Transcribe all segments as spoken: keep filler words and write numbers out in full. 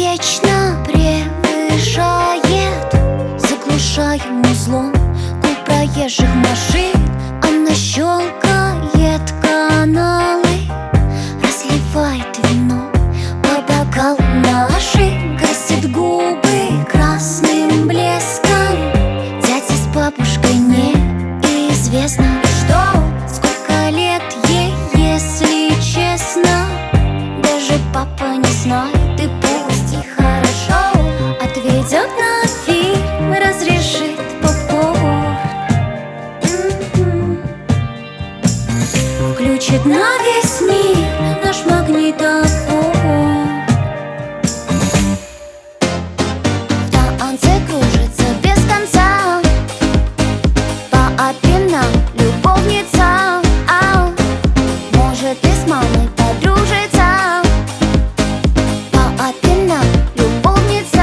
вечно превышает заглушаем узлом гул проезжих машин. Она щелкает каналы, разливает вино по бокалам нашим, красит губы красным блеском. Дядя с бабушкой неизвестно что, сколько лет ей, если честно. Даже папа не знает, и пусть и хорошо. Отведет на фильм, разрешит попкорн, включит на весь мир наш магнитофон. В танце кружится без конца по опинам любовница. А может и с мамой подружится по опинам любовница.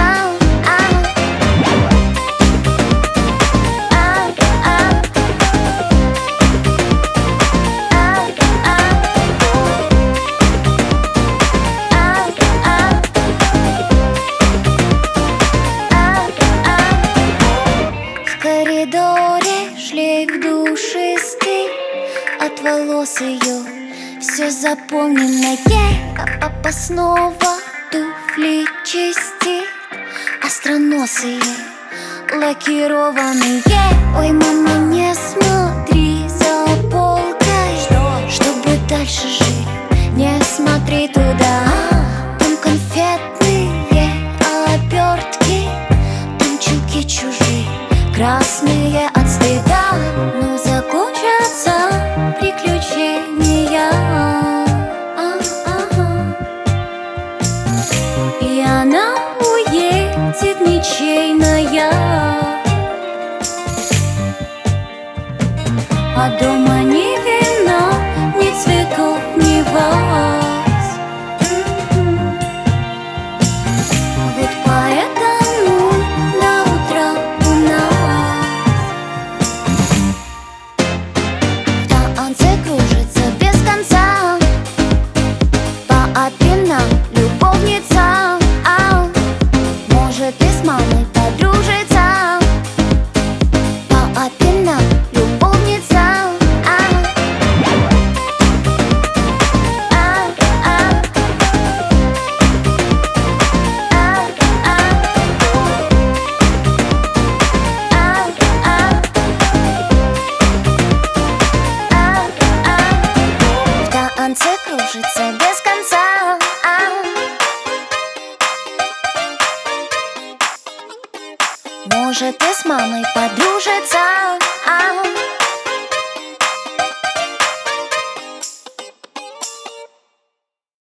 В коридоре шлейф душистый от волос ее, все заполненное. А папа снова туфли чистит, остроносые, лакированные. Ой, мама, не смотри за полкой, чтобы дальше жить, не смотри туда. Там конфетные обертки, там чулки чужие, красные от стыда. Но закончатся приключения, а-а-а. И она уедет ничейная, а дома ни вина, ни цветов, ни ваз. Вот поэтому до утра у нас в танце кружится без конца по опинам любовница. А может и с мамой подружится по опинам любовница. В танце кружится без конца. Может и с мамой подружится.